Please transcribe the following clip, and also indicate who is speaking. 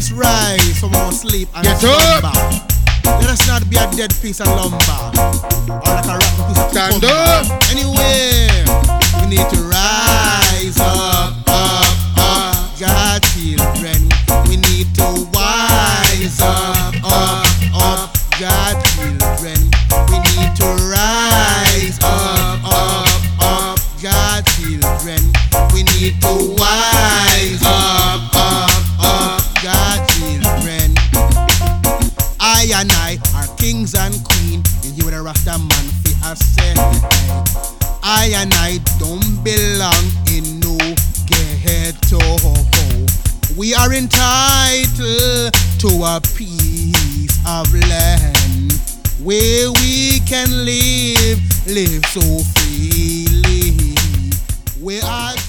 Speaker 1: us rise from our sleep and
Speaker 2: Get
Speaker 1: slumber.
Speaker 2: up.
Speaker 1: Let us not be a dead piece of lumber or like a rotten piece of
Speaker 2: Stand
Speaker 1: cucumber.
Speaker 2: up.
Speaker 1: Anyway, we need to rise up, up, up, God children. We need to wise up, up, up, God children. We need to rise up, up, up, God children. We need to wise up, up, God children. I and I are kings and queen, and you the Rasta man fi a say. I and I don't belong in no ghetto. We are entitled to a piece of land where we can live so freely. We are